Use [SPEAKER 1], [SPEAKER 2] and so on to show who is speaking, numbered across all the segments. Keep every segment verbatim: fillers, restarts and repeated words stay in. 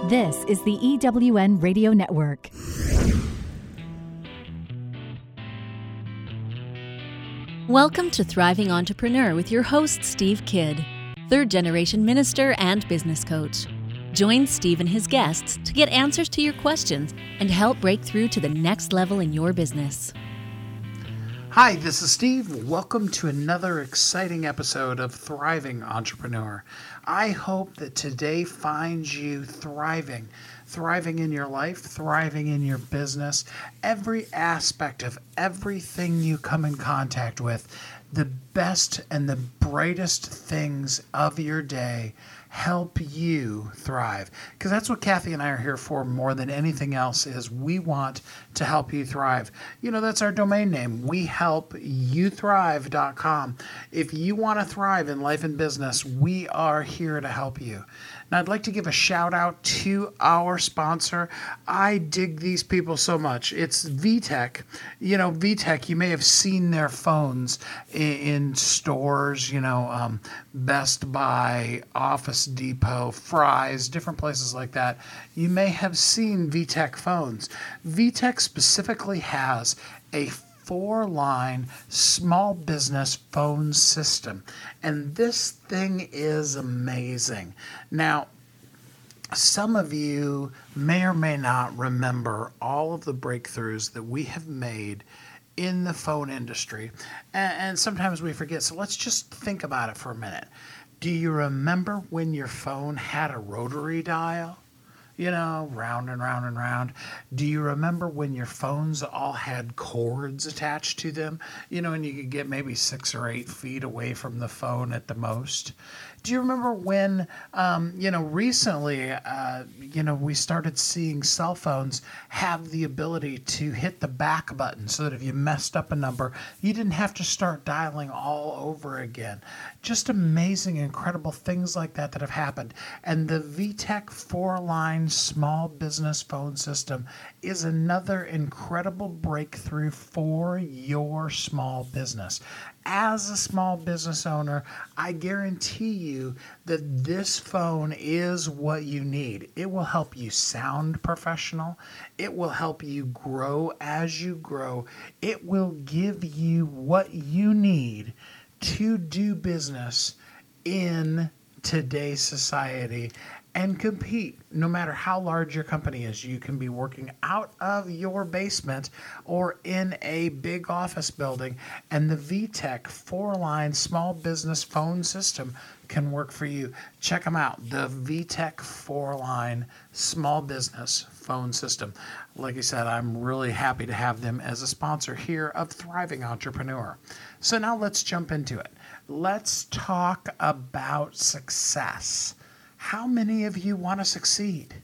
[SPEAKER 1] This is the E W N Radio Network. Welcome to Thriving Entrepreneur with your host, Steve Kidd, third-generation minister and business coach. Join Steve and his guests to get answers to your questions and help break through to the next level in your business.
[SPEAKER 2] Hi, this is Steve. Welcome to another exciting episode of Thriving Entrepreneur. I hope that today finds you thriving, thriving in your life, thriving in your business, every aspect of everything you come in contact with, the best and the brightest things of your day help you thrive. Because that's what Kathy and I are here for more than anything else, is we want to help you thrive. You know, that's our domain name, we help you thrive dot com. If you want to thrive in life and business, we are here to help you. Now, I'd like to give a shout out to our sponsor. I dig these people so much. It's V TEC. You know, V TEC, you may have seen their phones in, in stores, you know, um, Best Buy, Office Depot, Fry's, different places like that. You may have seen V TEC phones. V TEC specifically has a four-line small business phone system, and this thing is amazing. Now, some of you may or may not remember all of the breakthroughs that we have made in the phone industry, and, and sometimes we forget, so let's just think about it for a minute. Do you remember when your phone had a rotary dial? You know, round and round and round. Do you remember when your phones all had cords attached to them? You know, and you could get maybe six or eight feet away from the phone at the most. Do you remember when, um, you know, recently, uh, you know, we started seeing cell phones have the ability to hit the back button so that if you messed up a number, you didn't have to start dialing all over again. Just amazing, incredible things like that that have happened. And the V TEC four-line small business phone system is another incredible breakthrough for your small business. As a small business owner, I guarantee you that this phone is what you need. It will help you sound professional. It will help you grow as you grow. It will give you what you need to do business in today's society and compete. No matter how large your company is, you can be working out of your basement or in a big office building, and the V TEC four-line small business phone system can work for you. Check them out, the V TEC four-line small business phone system. Like I said, I'm really happy to have them as a sponsor here of Thriving Entrepreneur. So now let's jump into it. Let's talk about success. How many of you want to succeed?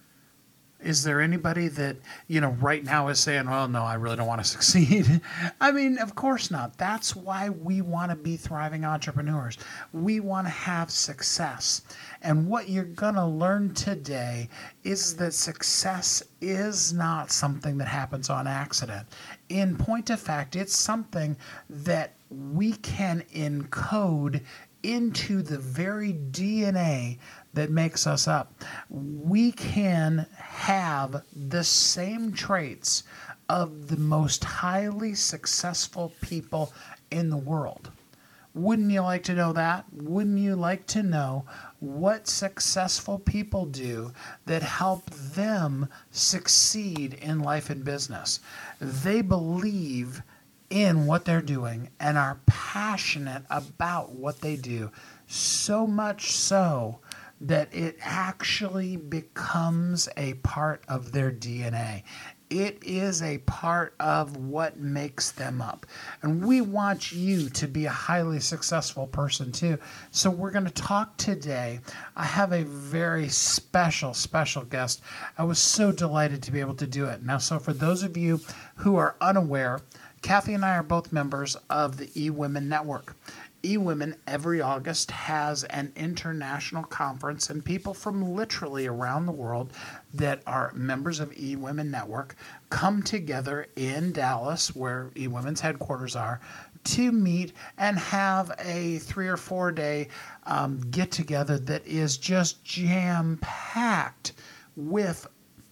[SPEAKER 2] Is there anybody that, you know, right now is saying, well, no, I really don't want to succeed? I mean, of course not. That's why we want to be thriving entrepreneurs. We want to have success. And what you're going to learn today is that success is not something that happens on accident. In point of fact, it's something that we can encode into the very D N A that makes us up. We can have the same traits of the most highly successful people in the world. Wouldn't you like to know that? Wouldn't you like to know what successful people do that help them succeed in life and business? They believe in what they're doing and are passionate about what they do, so much so that it actually becomes a part of their D N A. It is a part of what makes them up. And we want you to be a highly successful person too. So we're going to talk today. I have a very special, special guest. I was so delighted to be able to do it. Now, so for those of you who are unaware, Kathy and I are both members of the eWomen Network. eWomen every August has an international conference, and people from literally around the world that are members of eWomen Network come together in Dallas, where eWomen's headquarters are, to meet and have a three or four day um, get together that is just jam packed with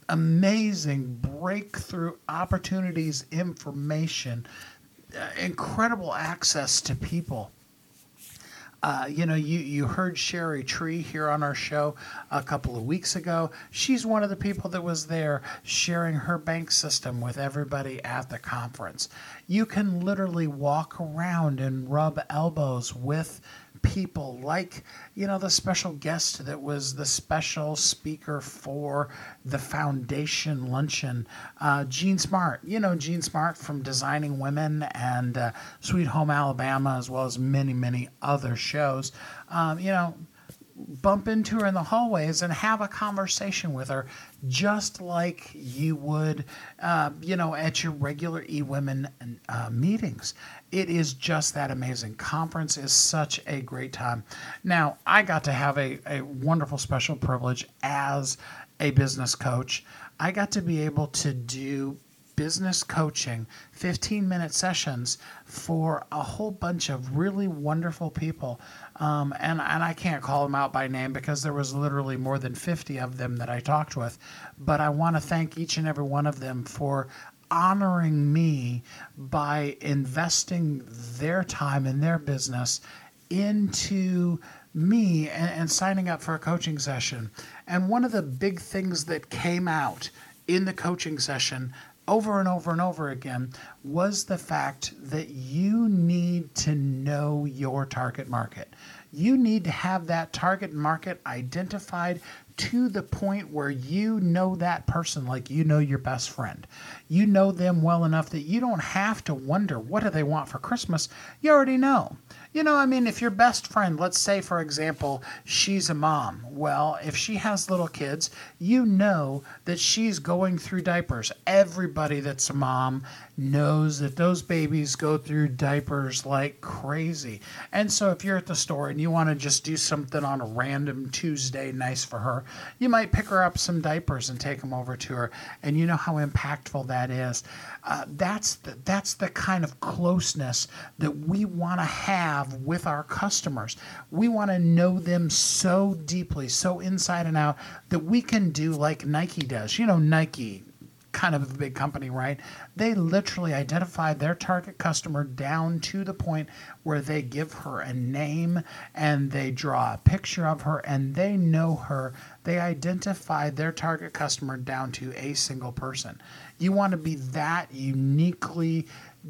[SPEAKER 2] amazing breakthrough opportunities, information, uh, incredible access to people. Uh, you know, you, you heard Sherry Tree here on our show a couple of weeks ago. She's one of the people that was there sharing her bank system with everybody at the conference. You can literally walk around and rub elbows with people like, you know, the special guest that was the special speaker for the foundation luncheon, uh, Jean Smart. You know, Jean Smart from Designing Women and uh, Sweet Home Alabama, as well as many, many other shows. Um, you know, bump into her in the hallways and have a conversation with her just like you would, uh, you know, at your regular eWomen uh, meetings. It is just that amazing. Conference is such a great time. Now, I got to have a, a wonderful special privilege as a business coach. I got to be able to do business coaching, fifteen-minute sessions for a whole bunch of really wonderful people. Um, and, and I can't call them out by name because there was literally more than fifty of them that I talked with. But I want to thank each and every one of them for honoring me by investing their time and their business into me and, and signing up for a coaching session. And one of the big things that came out in the coaching session over and over and over again was the fact that you need to know your target market. You need to have that target market identified to the point where you know that person like you know your best friend. You know them well enough that you don't have to wonder, what do they want for Christmas? You already know. You know, I mean, if your best friend, let's say, for example, she's a mom. Well, if she has little kids, you know that she's going through diapers. Everybody that's a mom knows that those babies go through diapers like crazy. And so if you're at the store and you want to just do something on a random Tuesday nice for her, you might pick her up some diapers and take them over to her. And you know how impactful that is. Uh, that's the, that's the kind of closeness that we want to have with our customers. We want to know them so deeply, so inside and out, that we can do like Nike does. You know, Nike, kind of a big company, right? They literally identified their target customer down to the point where they give her a name and they draw a picture of her and they know her. They identified their target customer down to a single person. You want to be that uniquely,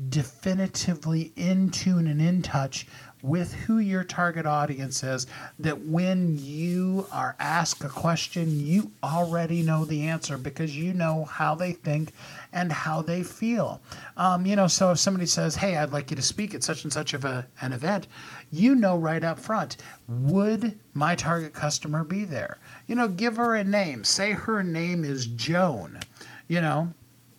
[SPEAKER 2] definitively in tune and in touch with who your target audience is, that when you are asked a question, you already know the answer because you know how they think and how they feel. Um, you know, so if somebody says, hey, I'd like you to speak at such and such of a, an event, you know right up front, would my target customer be there? You know, give her a name. Say her name is Joan, you know.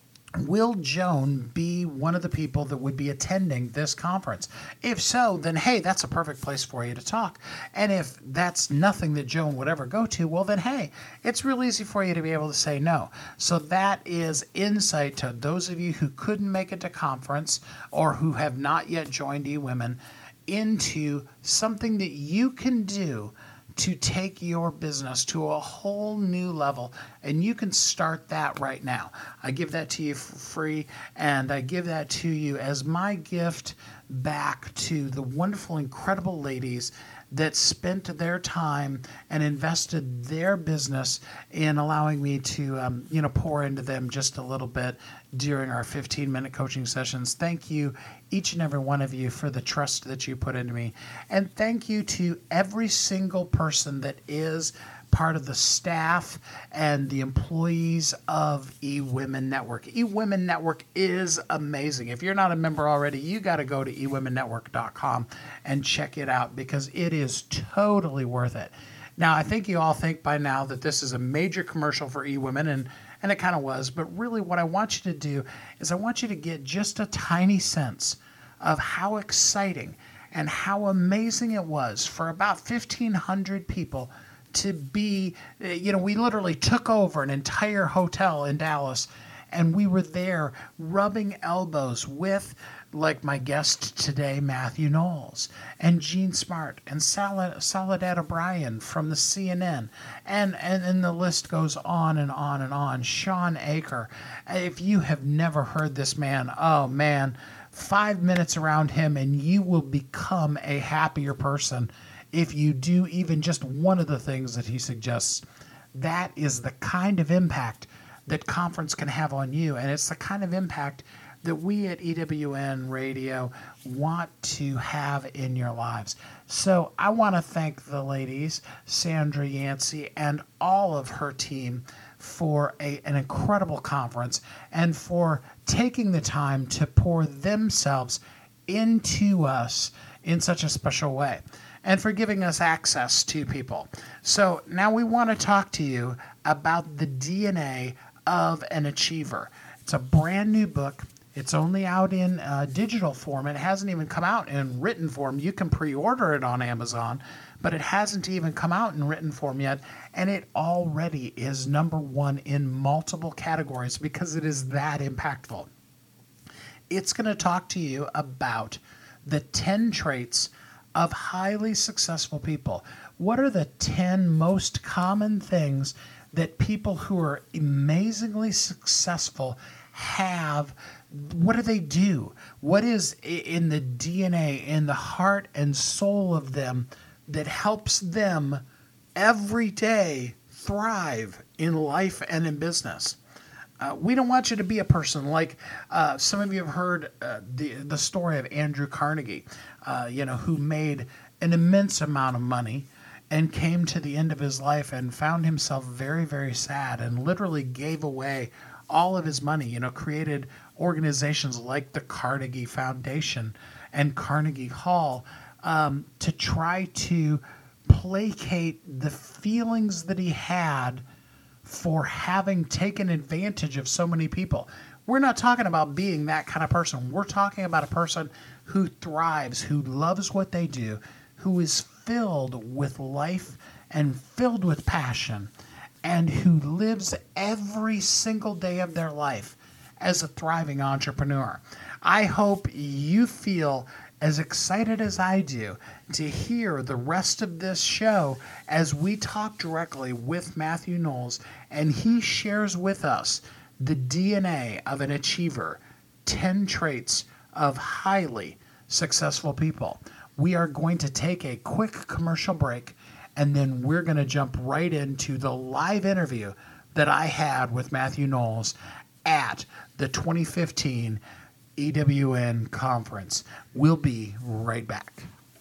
[SPEAKER 2] Will Joan be one of the people that would be attending this conference? If so, then hey, that's a perfect place for you to talk. And if that's nothing that Joan would ever go to, well then hey, it's real easy for you to be able to say no. So that is insight to those of you who couldn't make it to conference or who have not yet joined eWomen into something that you can do to take your business to a whole new level, and you can start that right now. I give that to you for free, and I give that to you as my gift back to the wonderful, incredible ladies that spent their time and invested their business in allowing me to, um, you know, pour into them just a little bit during our fifteen-minute coaching sessions. Thank you, each and every one of you, for the trust that you put into me. And thank you to every single person that is part of the staff and the employees of eWomen Network. eWomen Network is amazing. If you're not a member already, you got to go to e women network dot com and check it out because it is totally worth it. Now, I think you all think by now that this is a major commercial for eWomen, and And it kind of was, but really what I want you to do is I want you to get just a tiny sense of how exciting and how amazing it was for about fifteen hundred people to be, you know, we literally took over an entire hotel in Dallas, and we were there rubbing elbows with like my guest today, Matthew Knowles, and Jean Smart, and Soledad O'Brien from the C N N, and, and, and the list goes on and on and on. Sean Aker. If you have never heard this man, oh man, five minutes around him and you will become a happier person if you do even just one of the things that he suggests. That is the kind of impact that conference can have on you, and it's the kind of impact that we at E W N Radio want to have in your lives. So I want to thank the ladies, Sandra Yancey and all of her team, for a, an incredible conference and for taking the time to pour themselves into us in such a special way, and for giving us access to people. So now we want to talk to you about the D N A of an Achiever. It's a brand new book. It's only out in uh, digital form. It hasn't even come out in written form. You can pre-order it on Amazon, but it hasn't even come out in written form yet. And it already is number one in multiple categories because it is that impactful. It's going to talk to you about the ten traits of highly successful people. What are the ten most common things that people who are amazingly successful have? What do they do? What is in the D N A, in the heart and soul of them that helps them every day thrive in life and in business? Uh, we don't want you to be a person like uh, some of you have heard uh, the the story of Andrew Carnegie, uh, you know, who made an immense amount of money and came to the end of his life and found himself very, very sad and literally gave away all of his money, you know, created organizations like the Carnegie Foundation and Carnegie Hall um, to try to placate the feelings that he had for having taken advantage of so many people. We're not talking about being that kind of person. We're talking about a person who thrives, who loves what they do, who is filled with life and filled with passion, and who lives every single day of their life as a thriving entrepreneur. I hope you feel as excited as I do to hear the rest of this show as we talk directly with Matthew Knowles, and he shares with us the D N A of an achiever, ten traits of highly successful people. We are going to take a quick commercial break, and then we're going to jump right into the live interview that I had with Matthew Knowles at the twenty fifteen E W N conference. We'll be right back.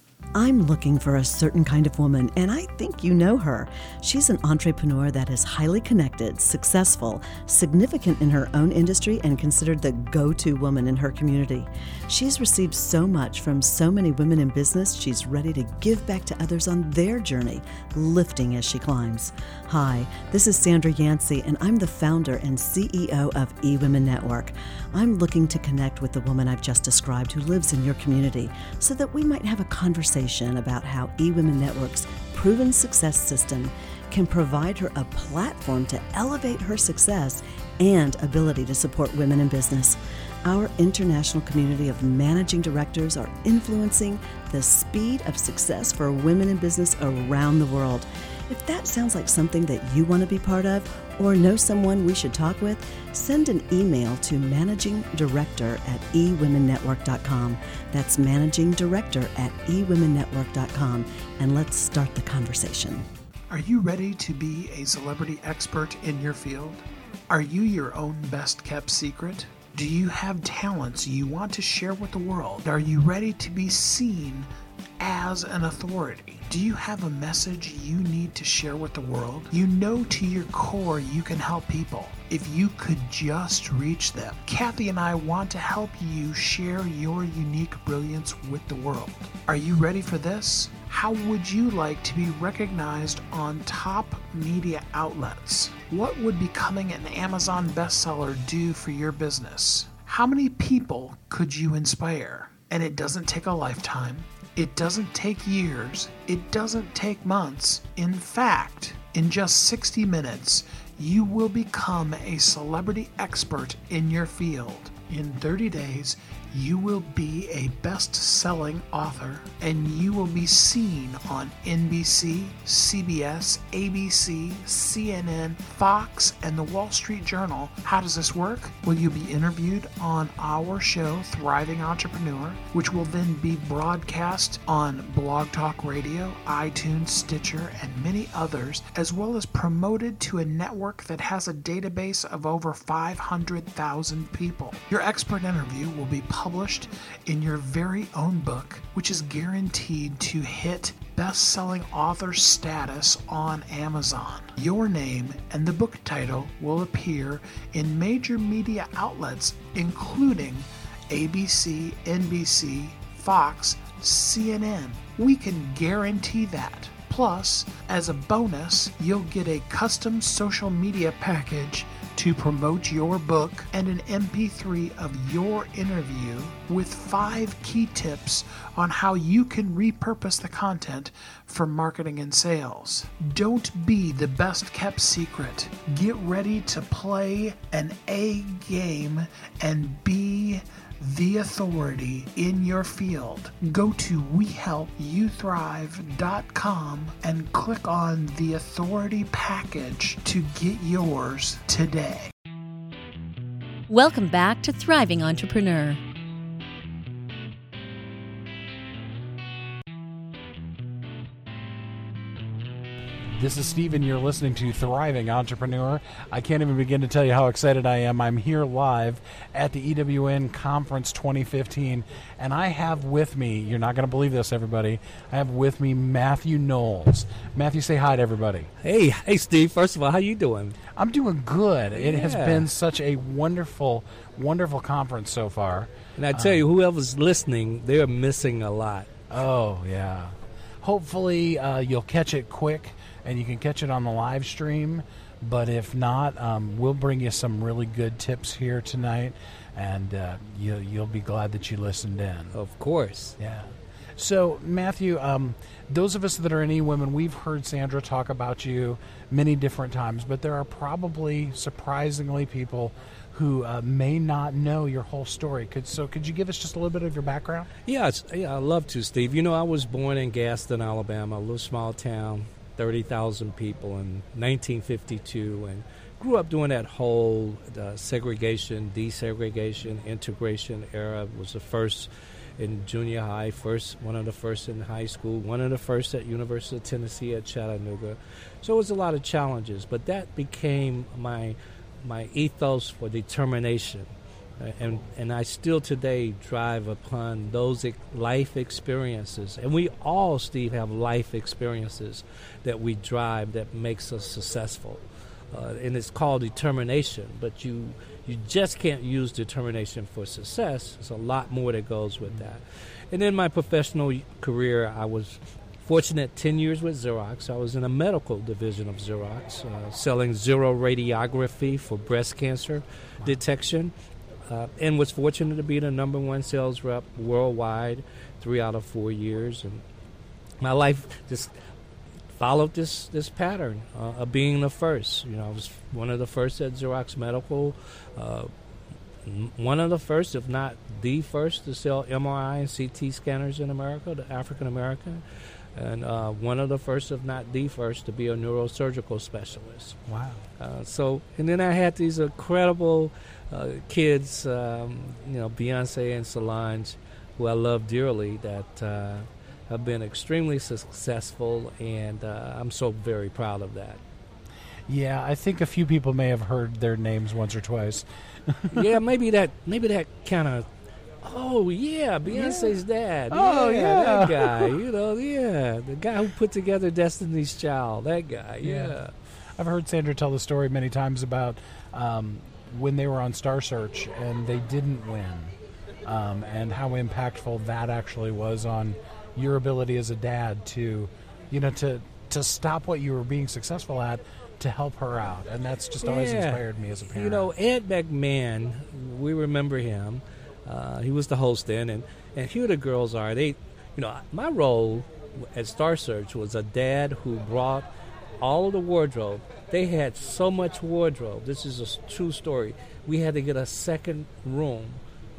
[SPEAKER 3] I'm looking for a certain kind of woman, and I think you know her. She's an entrepreneur that is highly connected, successful, significant in her own industry, and considered the go-to woman in her community. She's received so much from so many women in business, she's ready to give back to others on their journey, lifting as she climbs. Hi, this is Sandra Yancey, and I'm the founder and C E O of eWomen Network. I'm looking to connect with the woman I've just described who lives in your community so that we might have a conversation about how eWomen Network's proven success system can provide her a platform to elevate her success and ability to support women in business. Our international community of managing directors are influencing the speed of success for women in business around the world. If that sounds like something that you want to be part of or know someone we should talk with, send an email to managing director at e women network dot com. That's managing director at e women network dot com, and let's start the conversation.
[SPEAKER 2] Are you ready to be a celebrity expert in your field? Are you your own best kept secret? Do you have talents you want to share with the world? Are you ready to be seen as an authority? Do you have a message you need to share with the world? You know to your core you can help people if you could just reach them. Kathy and I want to help you share your unique brilliance with the world. Are you ready for this? How would you like to be recognized on top media outlets? What would becoming an Amazon bestseller do for your business? How many people could you inspire? And it doesn't take a lifetime. It doesn't take years. It doesn't take months. In fact, in just sixty minutes, you will become a celebrity expert in your field. In thirty days, you will be a best-selling author, and you will be seen on N B C, C B S, A B C, C N N, Fox, and the Wall Street Journal. How does this work? Well, you'll be interviewed on our show, Thriving Entrepreneur, which will then be broadcast on Blog Talk Radio, iTunes, Stitcher, and many others, as well as promoted to a network that has a database of over five hundred thousand people. Your expert interview will be published in your very own book, which is guaranteed to hit best-selling author status on Amazon. Your name and the book title will appear in major media outlets, including A B C, N B C, Fox, C N N. We can guarantee that. Plus, as a bonus, you'll get a custom social media package to promote your book and an M P three of your interview with five key tips on how you can repurpose the content for marketing and sales. Don't be the best kept secret. Get ready to play an A game and be the authority in your field. Go to we help you thrive dot com and click on the authority package to get yours today.
[SPEAKER 1] Welcome back to Thriving Entrepreneur.
[SPEAKER 2] This is Steven. You're listening to Thriving Entrepreneur. I can't even begin to tell you how excited I am. I'm here live at the E W N Conference twenty fifteen, and I have with me, you're not going to believe this, everybody, I have with me Matthew Knowles. Matthew, say hi to everybody.
[SPEAKER 4] Hey, hey, Steve. First of all, how you doing?
[SPEAKER 2] I'm doing good. It
[SPEAKER 4] Yeah.
[SPEAKER 2] has been such a wonderful, wonderful conference so far.
[SPEAKER 4] And I tell
[SPEAKER 2] Um,
[SPEAKER 4] you, whoever's listening, they're missing a lot.
[SPEAKER 2] Oh, yeah. Hopefully uh, you'll catch it quick, and you can catch it on the live stream. But if not, um, we'll bring you some really good tips here tonight, and uh, you, you'll be glad that you listened in.
[SPEAKER 4] Of course.
[SPEAKER 2] Yeah. So, Matthew, um, those of us that are in eWomen, we've heard Sandra talk about you many different times, but there are probably, surprisingly, people who uh, may not know your whole story. Could So could you give us just a little bit of your background?
[SPEAKER 4] Yeah, it's, yeah, I'd love to, Steve. You know, I was born in Gaston, Alabama, a little small town, thirty thousand people in nineteen fifty-two, and grew up during that whole uh, segregation, desegregation, integration era. Was the first in junior high, first one of the first in high school, one of the first at University of Tennessee at Chattanooga. So it was a lot of challenges, but that became my my ethos for determination. Uh, and and I still today drive upon those ex- life experiences. And we all, Steve, have life experiences that we drive that makes us successful. Uh, and it's called determination, but you you just can't use determination for success. There's a lot more that goes with that. And in my professional career, I was fortunate ten years with Xerox. I was in a medical division of Xerox, uh, selling zero radiography for breast cancer detection. Uh, and was fortunate to be the number one sales rep worldwide three out of four years. And my life just followed this this pattern uh, of being the first. You know, I was one of the first at Xerox Medical, uh, one of the first, if not the first, to sell M R I and C T scanners in America, the African American, and uh, one of the first, if not the first, to be a neurosurgical specialist.
[SPEAKER 2] Wow.
[SPEAKER 4] Uh, so, and then I had these incredible uh, kids, um, you know, Beyonce and Solange, who I love dearly, that uh, have been extremely successful, and uh, I'm so very proud of that.
[SPEAKER 2] Yeah, I think a few people may have heard their names once or twice.
[SPEAKER 4] yeah, maybe that, maybe that kind of. Oh yeah, Beyonce's
[SPEAKER 2] yeah.
[SPEAKER 4] dad.
[SPEAKER 2] Oh
[SPEAKER 4] yeah,
[SPEAKER 2] yeah,
[SPEAKER 4] that guy. You know, yeah, the guy who put together Destiny's Child. That guy. Yeah.
[SPEAKER 2] yeah. I've heard Sandra tell the story many times about um, when they were on Star Search and they didn't win, um, and how impactful that actually was on your ability as a dad to, you know, to to stop what you were being successful at to help her out, and that's just always
[SPEAKER 4] yeah.
[SPEAKER 2] inspired me as a parent.
[SPEAKER 4] You know, Ed McMahon, we remember him. Uh, he was the host then, and, and here the girls are. They, you know, my role at Star Search was a dad who brought all of the wardrobe. They had so much wardrobe. This is a true story. We had to get a second room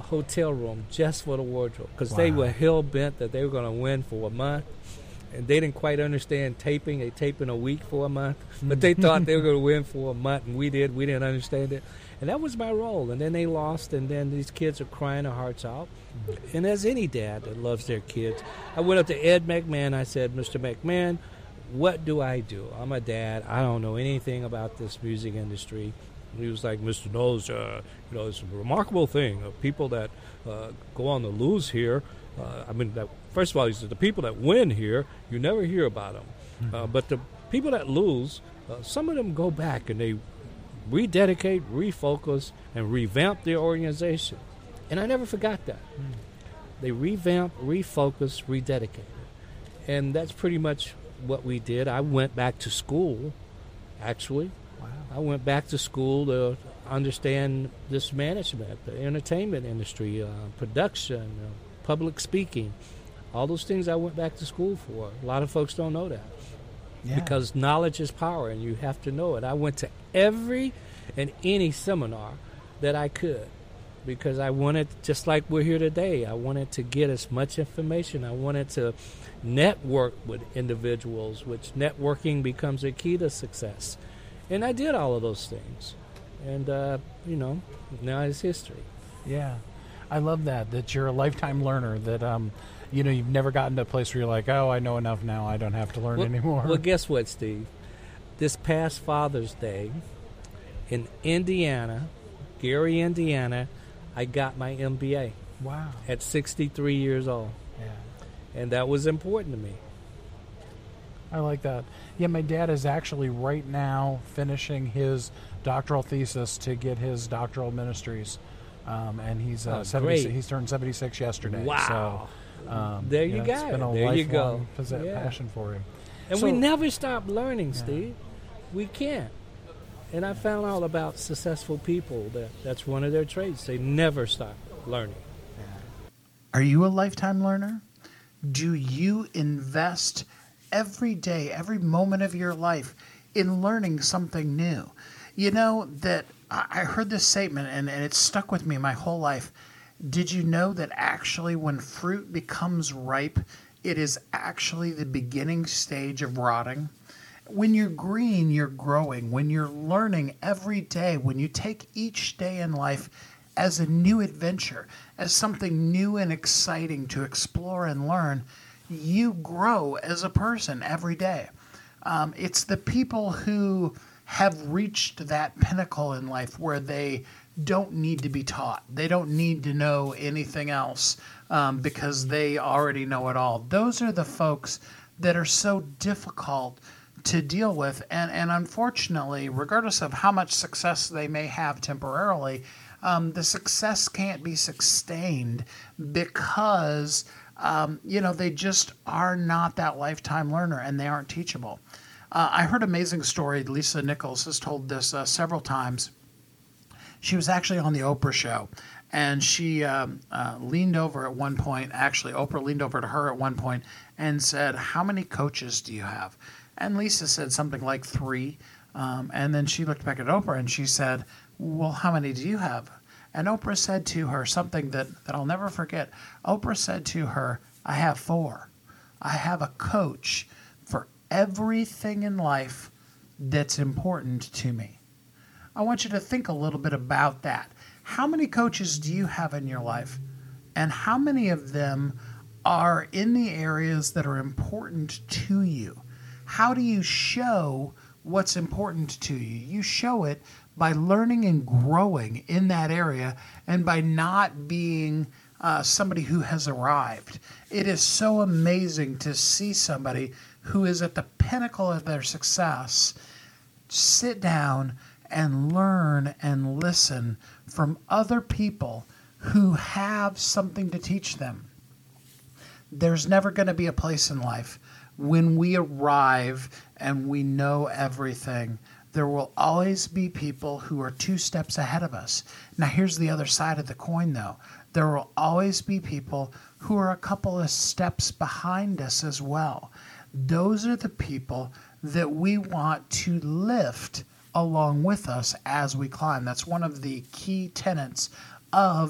[SPEAKER 4] a hotel room just for the wardrobe because
[SPEAKER 2] Wow.
[SPEAKER 4] they were hell bent that they were going to win for a month. And they didn't quite understand taping. They taping a week for a month. But they thought they were going to win for a month, and we did. We didn't understand it. And that was my role. And then they lost, and then these kids are crying their hearts out. And as any dad that loves their kids, I went up to Ed McMahon. I said, Mister McMahon, what do I do? I'm a dad. I don't know anything about this music industry. And he was like, Mister Knowles, uh, you know, it's a remarkable thing. Uh, people that uh, go on to lose here, uh, I mean, that, first of all, he said, the people that win here, you never hear about them. Mm-hmm. Uh, but the people that lose, uh, some of them go back and they rededicate, refocus, and revamp their organization. And I never forgot that. Mm. They revamp, refocus, rededicate. And that's pretty much what we did. I went back to school, actually.
[SPEAKER 2] Wow.
[SPEAKER 4] I went back to school to understand this management, the entertainment industry, uh, production, uh, public speaking. All those things I went back to school for. A lot of folks don't know that.
[SPEAKER 2] Yeah.
[SPEAKER 4] Because knowledge is power, and you have to know it. I went to every and any seminar that I could because I wanted, just like we're here today, I wanted to get as much information. I wanted to network with individuals, which networking becomes a key to success. And I did all of those things. And, uh, you know, now it's history.
[SPEAKER 5] Yeah. I love that, that you're a lifetime learner, that, um, you know, you've never gotten to a place where you're like, oh, I know enough now, I don't have to learn
[SPEAKER 4] well,
[SPEAKER 5] anymore.
[SPEAKER 4] Well, guess what, Steve? This past Father's Day in Indiana, Gary, Indiana, I got my M B A.
[SPEAKER 5] Wow.
[SPEAKER 4] At sixty-three years old.
[SPEAKER 5] Yeah.
[SPEAKER 4] And that was important to me.
[SPEAKER 5] I like that. Yeah, my dad is actually right now finishing his doctoral thesis to get his doctoral ministries. Um, and he's uh,
[SPEAKER 4] Oh,
[SPEAKER 5] seventy-six,
[SPEAKER 4] great.
[SPEAKER 5] he's turned seventy-six yesterday.
[SPEAKER 4] Wow.
[SPEAKER 5] So, um,
[SPEAKER 4] There you
[SPEAKER 5] know,
[SPEAKER 4] go.
[SPEAKER 5] It's been a
[SPEAKER 4] There you go.
[SPEAKER 5] lifelong posi-
[SPEAKER 4] Yeah.
[SPEAKER 5] passion for him.
[SPEAKER 4] And
[SPEAKER 5] So-
[SPEAKER 4] we never stop learning,
[SPEAKER 5] Yeah.
[SPEAKER 4] Steve. We can't. And I found out about successful people that that's one of their traits. They never stop learning.
[SPEAKER 2] Are you a lifetime learner? Do you invest every day, every moment of your life in learning something new? You know that I I heard this statement and, and it stuck with me my whole life. Did you know that actually when fruit becomes ripe, it is actually the beginning stage of rotting? When you're green, you're growing. When you're learning every day, when you take each day in life as a new adventure, as something new and exciting to explore and learn, you grow as a person every day. Um, it's the people who have reached that pinnacle in life where they don't need to be taught. They don't need to know anything else um, because they already know it all. Those are the folks that are so difficult to deal with. And, and unfortunately, regardless of how much success they may have temporarily, um, the success can't be sustained because, um, you know, they just are not that lifetime learner and they aren't teachable. Uh, I heard an amazing story. Lisa Nichols has told this uh, several times. She was actually on the Oprah show, and she um, uh, leaned over at one point. Actually, Oprah leaned over to her at one point and said, "How many coaches do you have?" And Lisa said something like three. Um, and then she looked back at Oprah and she said, "Well, how many do you have?" And Oprah said to her something that, that I'll never forget. Oprah said to her, "I have four. I have a coach for everything in life that's important to me." I want you to think a little bit about that. How many coaches do you have in your life? And how many of them are in the areas that are important to you? How do you show what's important to you? You show it by learning and growing in that area and by not being uh, somebody who has arrived. It is so amazing to see somebody who is at the pinnacle of their success sit down and learn and listen from other people who have something to teach them. There's never going to be a place in life when we arrive and we know everything. There will always be people who are two steps ahead of us. Now, here's the other side of the coin, though. There will always be people who are a couple of steps behind us as well. Those are the people that we want to lift along with us as we climb. That's one of the key tenets of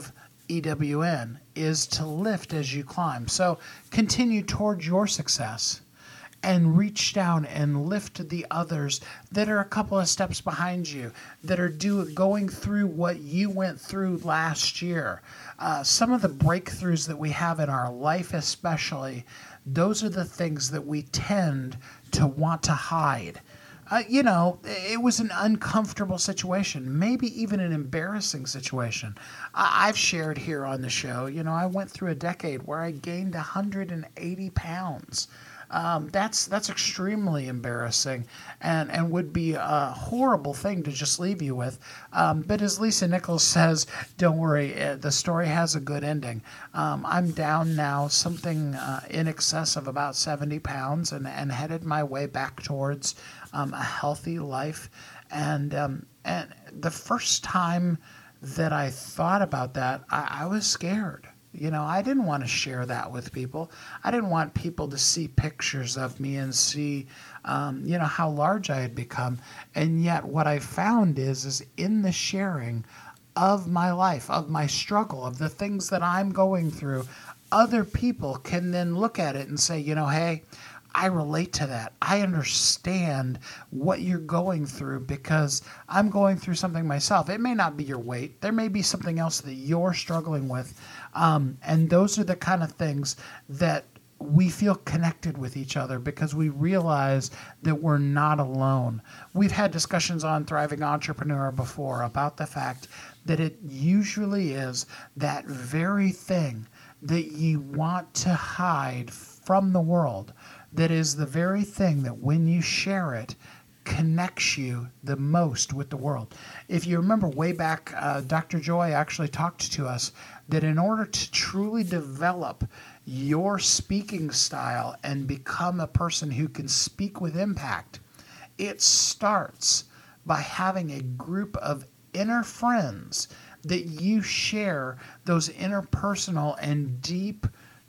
[SPEAKER 2] E W N, is to lift as you climb. So continue towards your success and reach down and lift the others that are a couple of steps behind you, that are do, going through what you went through last year. Uh, some of the breakthroughs that we have in our life especially, those are the things that we tend to want to hide. Uh, you know, it was an uncomfortable situation, maybe even an embarrassing situation. I- I've shared here on the show, you know, I went through a decade where I gained one hundred eighty pounds. Um, that's that's extremely embarrassing and, and would be a horrible thing to just leave you with. Um, but as Lisa Nichols says, don't worry, uh, the story has a good ending. Um, I'm down now something uh, in excess of about seventy pounds and, and headed my way back towards um, a healthy life. And, um, and the first time that I thought about that, I, I was scared. You know, I didn't want to share that with people. I didn't want people to see pictures of me and see, um, you know, how large I had become. And yet what I found is, is in the sharing of my life, of my struggle, of the things that I'm going through, other people can then look at it and say, you know, hey, I relate to that. I understand what you're going through because I'm going through something myself. It may not be your weight. There may be something else that you're struggling with. Um, and those are the kind of things that we feel connected with each other because we realize that we're not alone. We've had discussions on Thriving Entrepreneur before about the fact that it usually is that very thing that you want to hide from the world that is the very thing that when you share it connects you the most with the world. If you remember way back, uh, Doctor Joy actually talked to us that in order to truly develop your speaking style and become a person who can speak with impact, it starts by having a group of inner friends that you share those interpersonal and deep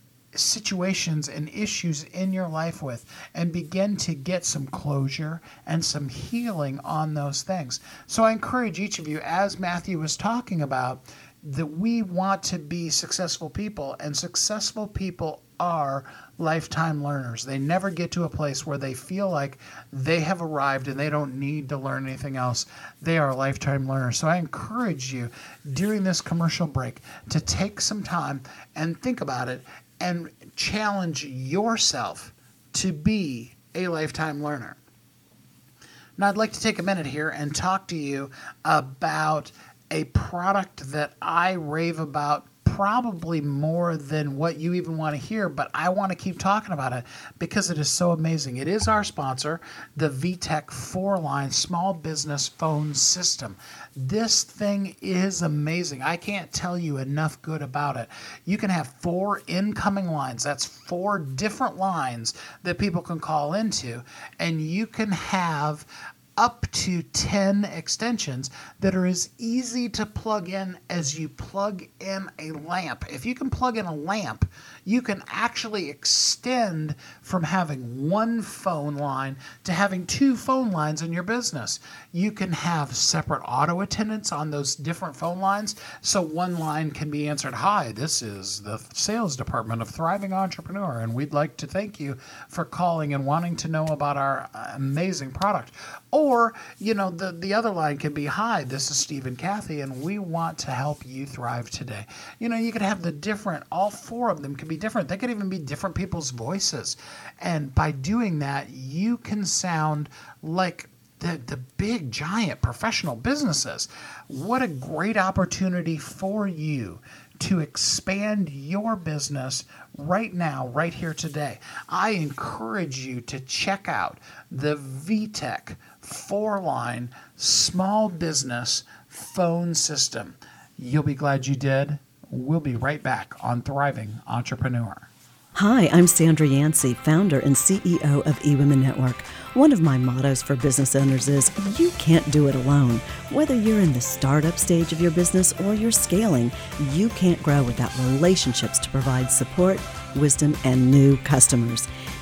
[SPEAKER 2] situations and issues in your life with and begin to get some closure and some healing on those things. So I encourage each of you, as Matthew was talking about, that we want to be successful people, and successful people are lifetime learners. They never get to a place where they feel like they have arrived and they don't need to learn anything else. They are lifetime learners. So I encourage you during this commercial break to take some time and think about it and challenge yourself to be a lifetime learner. Now, I'd like to take a minute here and talk to you about a product that I rave about probably more than what you even want to hear, but I want to keep talking about it because it is so amazing. It is our sponsor, the V TEC four-line Small Business Phone System. This thing is amazing. I can't tell you enough good about it. You can have four incoming lines. That's four different lines that people can call into, and you can have up to ten extensions that are as easy to plug in as you plug in a lamp. If you can plug in a lamp, you can actually extend from having one phone line to having two phone lines in your business. You can have separate auto attendants on those different phone lines. So one line can be answered, "Hi, this is the sales department of Thriving Entrepreneur, and we'd like to thank you for calling and wanting to know about our amazing product." Or, you know, the, the other line can be, "Hi, this is Steve and Kathy, and we want to help you thrive today." You know, you could have the different, all four of them can be different. They could even be different people's voices. And by doing that, you can sound like the, the big, giant professional businesses. What a great opportunity for you to expand your business right now, right here today. I encourage you to check out the V TEC four-line Small Business Phone System. You'll be glad you did. We'll be right back on Thriving Entrepreneur.
[SPEAKER 3] Hi, I'm Sandra Yancey, founder and C E O of eWomen Network. One of my mottos for business owners is, you can't do it alone. Whether you're in the startup stage of your business or you're scaling, you can't grow without relationships to provide support, wisdom, and new customers.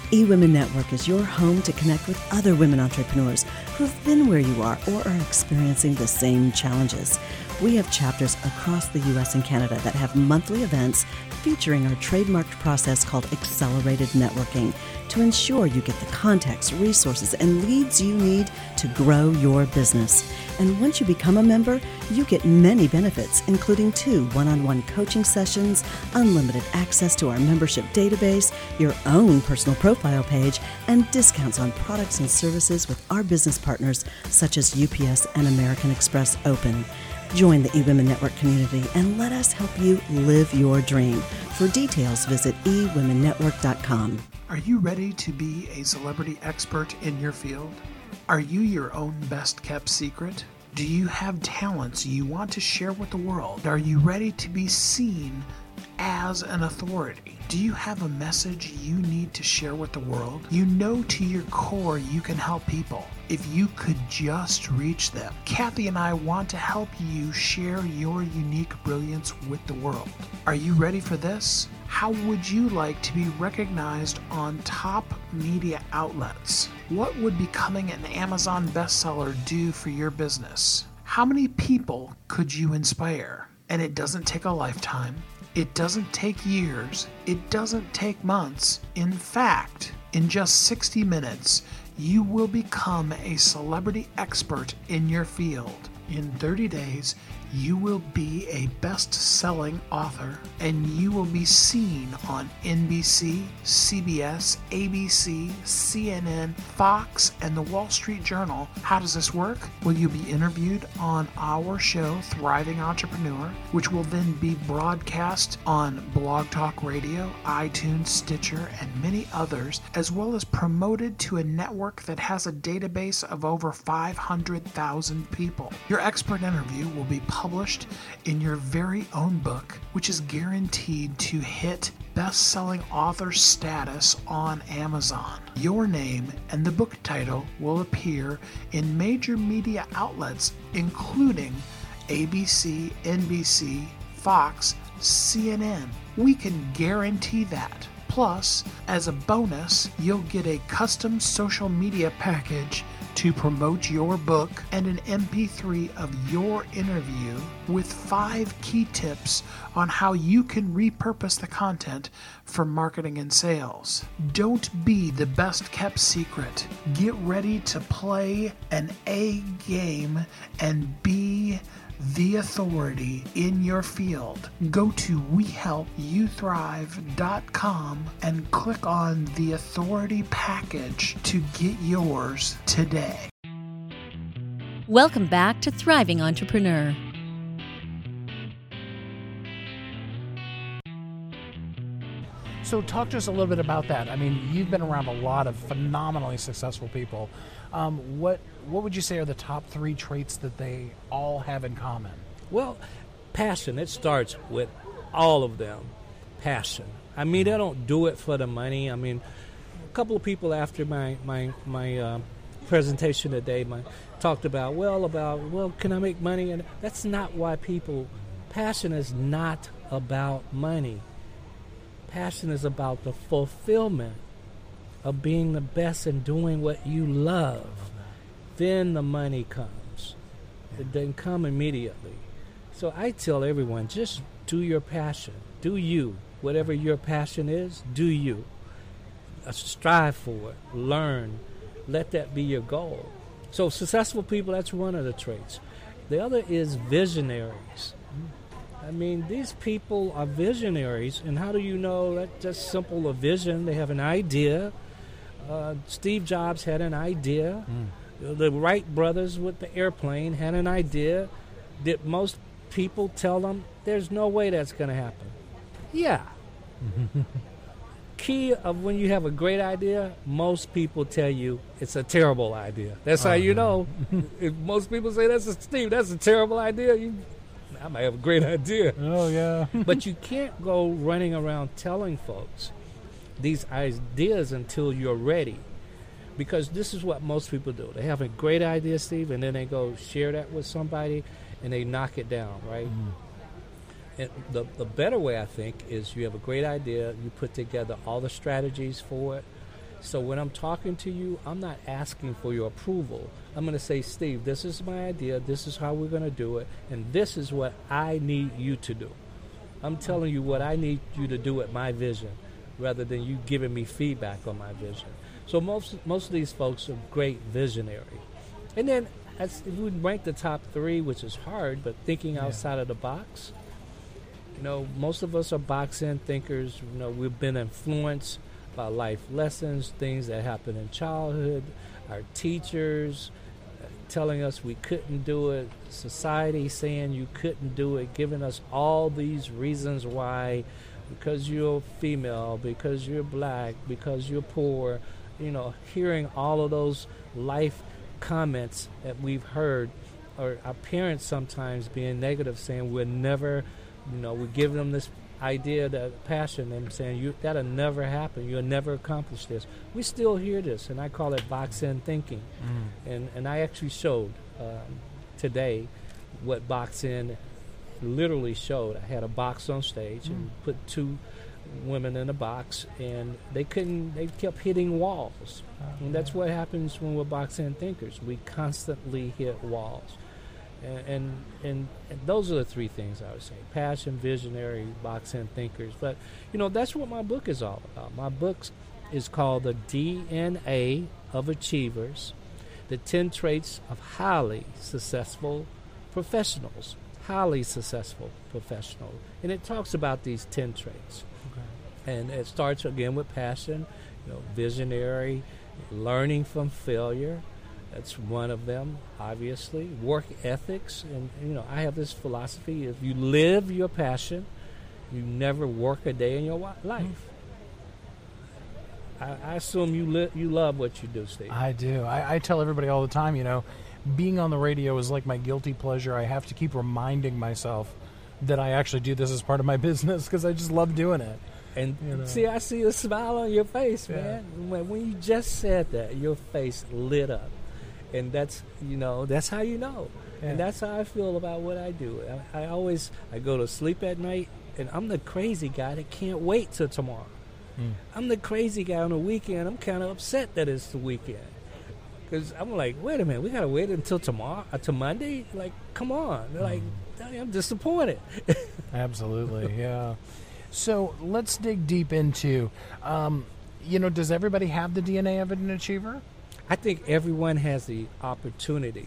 [SPEAKER 3] eWomen Network is your home to connect with other women entrepreneurs who have been where you are or are experiencing the same challenges. We have chapters across the U S and Canada that have monthly events featuring our trademarked process called Accelerated Networking to ensure you get the context, resources, and leads you need to grow your business. And once you become a member, you get many benefits, including two one-on-one coaching sessions, unlimited access to our membership database, your own personal profile page, and discounts on products and services with our business partners such as U P S and American Express Open. Join the eWomen Network community and let us help you live your dream. For details, visit e women network dot com.
[SPEAKER 2] Are you ready to be a celebrity expert in your field? Are you your own best-kept secret? Do you have talents you want to share with the world? Are you ready to be seen as an authority? Do you have a message you need to share with the world? You know to your core you can help people if you could just reach them. Kathy and I want to help you share your unique brilliance with the world. Are you ready for this? How would you like to be recognized on top media outlets? What would becoming an Amazon bestseller do for your business? How many people could you inspire? And it doesn't take a lifetime. It doesn't take years. It doesn't take months. In fact, in just sixty minutes, you will become a celebrity expert in your field. In thirty days, you will be a best-selling author, and you will be seen on N B C, C B S, A B C, C N N, Fox, and the Wall Street Journal. How does this work? Well, you'll be interviewed on our show, Thriving Entrepreneur, which will then be broadcast on Blog Talk Radio, iTunes, Stitcher, and many others, as well as promoted to a network that has a database of over five hundred thousand people. Your expert interview will be published in your very own book, which is guaranteed to hit best-selling author status on Amazon. Your name and the book title will appear in major media outlets, including A B C, N B C, Fox, C N N. We can guarantee that. Plus, as a bonus, you'll get a custom social media package to promote your book and an M P three of your interview with five key tips on how you can repurpose the content for marketing and sales. Don't be the best kept secret. Get ready to play an A game and be the authority in your field. Go to we help you thrive dot com and click on the authority package to get yours today.
[SPEAKER 1] Welcome back to Thriving Entrepreneur.
[SPEAKER 5] So talk to us a little bit about that. I mean, you've been around a lot of phenomenally successful people. Um, what what would you say are the top three traits that they all have in common?
[SPEAKER 4] Well, passion. It starts with all of them. Passion. I mean, they don't do it for the money. I mean, a couple of people after my my my uh, presentation today my, talked about well about well, can I make money? And that's not why people. Passion is not about money. Passion is about the fulfillment of being the best and doing what you love. Then the money comes. It doesn't come immediately. So I tell everyone, just do your passion. Do you. Whatever your passion is, do you. Uh, strive for it. Learn. Let that be your goal. So successful people, that's one of the traits. The other is visionaries. I mean, these people are visionaries, and how do you know that's just simple a vision? They have an idea. Uh, Steve Jobs had an idea. Mm. The Wright brothers with the airplane had an idea. Did most people tell them, there's no way that's going to happen? Yeah. Key of when you have a great idea, most people tell you it's a terrible idea. That's uh-huh. how you know. If most people say, that's a, Steve, that's a terrible idea, you I might have a great idea.
[SPEAKER 5] Oh, yeah.
[SPEAKER 4] But you can't go running around telling folks these ideas until you're ready. Because this is what most people do. They have a great idea, Steve, and then they go share that with somebody, and they knock it down, right? Mm-hmm. And the, the better way, I think, is you have a great idea, you put together all the strategies for it, So when I'm talking to you, I'm not asking for your approval. I'm going to say, Steve, this is my idea. This is how we're going to do it. And this is what I need you to do. I'm telling you what I need you to do with my vision rather than you giving me feedback on my vision. So most most of these folks are great visionary. And then as if we rank the top three, which is hard, but thinking
[SPEAKER 5] Yeah.
[SPEAKER 4] outside of the box, you know, most of us are box-in thinkers. You know, we've been influenced by life lessons, things that happen in childhood, our teachers uh, telling us we couldn't do it, society saying you couldn't do it, giving us all these reasons why, because you're female, because you're black, because you're poor, you know, hearing all of those life comments that we've heard, or our parents sometimes being negative, saying we're never, you know, we give them this idea, that passion, and saying you that'll never happen, you'll never accomplish this. We still hear this, and I call it box-in thinking. Mm. And and I actually showed um, today what box-in literally showed. I had a box on stage mm. and put two women in a box, and they couldn't. They kept hitting walls, oh, and that's yeah. what happens when we're box-in thinkers. We constantly hit walls. And, and and and those are the three things I would say: passion, visionary, box-in thinkers. But you know, that's what my book is all about. My book is called The D N A of Achievers: The ten Traits of Highly Successful Professionals. Highly successful professional, and it talks about these ten traits. Okay. And it starts again with passion, you know, visionary, learning from failure. That's one of them, obviously. Work ethics. And, you know, I have this philosophy. If you live your passion, you never work a day in your wa- life. I, I assume you li- you love what you do, Steve.
[SPEAKER 5] I do. I, I tell everybody all the time, you know, being on the radio is like my guilty pleasure. I have to keep reminding myself that I actually do this as part of my business because I just love doing it.
[SPEAKER 4] And
[SPEAKER 5] you know.
[SPEAKER 4] See, I see a smile on your face,
[SPEAKER 5] yeah.
[SPEAKER 4] man. When, when you just said that, your face lit up. And that's, you know, that's how you know. Yeah. And that's how I feel about what I do. I, I always, I go to sleep at night, and I'm the crazy guy that can't wait till tomorrow. Mm. I'm the crazy guy on the weekend. I'm kind of upset that it's the weekend. Because I'm like, wait a minute, we got to wait until tomorrow, uh, to Monday? Like, come on. They're like, I'm disappointed.
[SPEAKER 5] Absolutely, yeah. So let's dig deep into, um, you know, does everybody have the D N A of an achiever?
[SPEAKER 4] I think everyone has the opportunity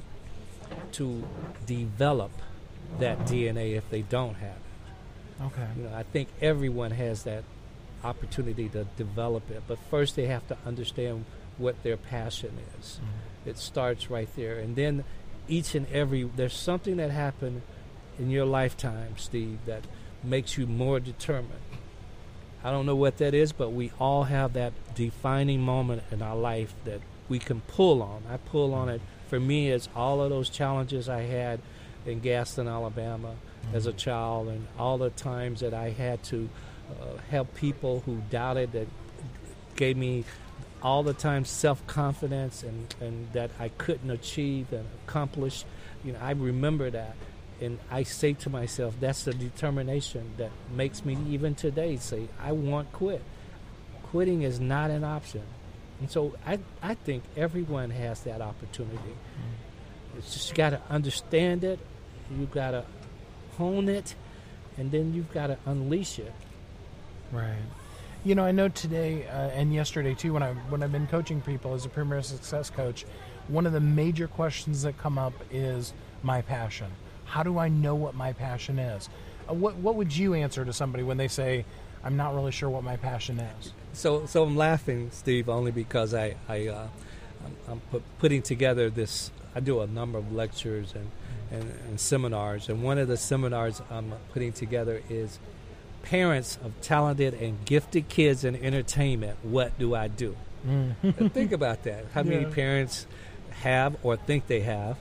[SPEAKER 4] to develop that D N A if they don't have it.
[SPEAKER 5] Okay.
[SPEAKER 4] You know, I think everyone has that opportunity to develop it, but first they have to understand what their passion is. Mm-hmm. It starts right there, and then each and every there's something that happened in your lifetime, Steve, that makes you more determined. I don't know what that is, but we all have that defining moment in our life that we can pull on. I pull on it. For me, it's all of those challenges I had in Gaston, Alabama, mm-hmm. as a child, and all the times that I had to uh, help people who doubted, that gave me all the time self-confidence and, and that I couldn't achieve and accomplish. You know, I remember that, and I say to myself, that's the determination that makes me even today say, I won't quit. Quitting is not an option. And so I, I think everyone has that opportunity. Mm. It's just you got to understand it, you got to hone it, and then you've got to unleash it.
[SPEAKER 5] Right. You know, I know today uh, and yesterday too, when I when I've been coaching people as a Premier Success Coach, one of the major questions that come up is my passion. How do I know what my passion is? Uh, what what would you answer to somebody when they say, I'm not really sure what my passion is?
[SPEAKER 4] So, so I'm laughing, Steve, only because I, I, uh, I'm, I'm put, putting together this. I do a number of lectures and, and, and seminars, and one of the seminars I'm putting together is parents of talented and gifted kids in entertainment. What do I do? Mm. Think about that. How yeah. many parents have or think they have?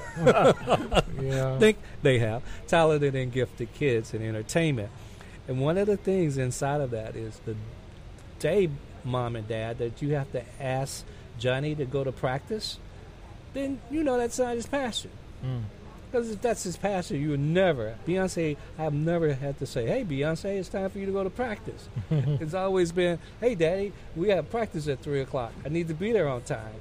[SPEAKER 4] yeah. Think they have talented and gifted kids in entertainment. And one of the things inside of that is the day, mom and dad, that you have to ask Johnny to go to practice, then you know that's not his passion. Mm. Because if that's his passion, you would never, Beyonce, I've never had to say, hey, Beyonce, it's time for you to go to practice. It's always been, hey, Daddy, we have practice at three o'clock. I need to be there on time.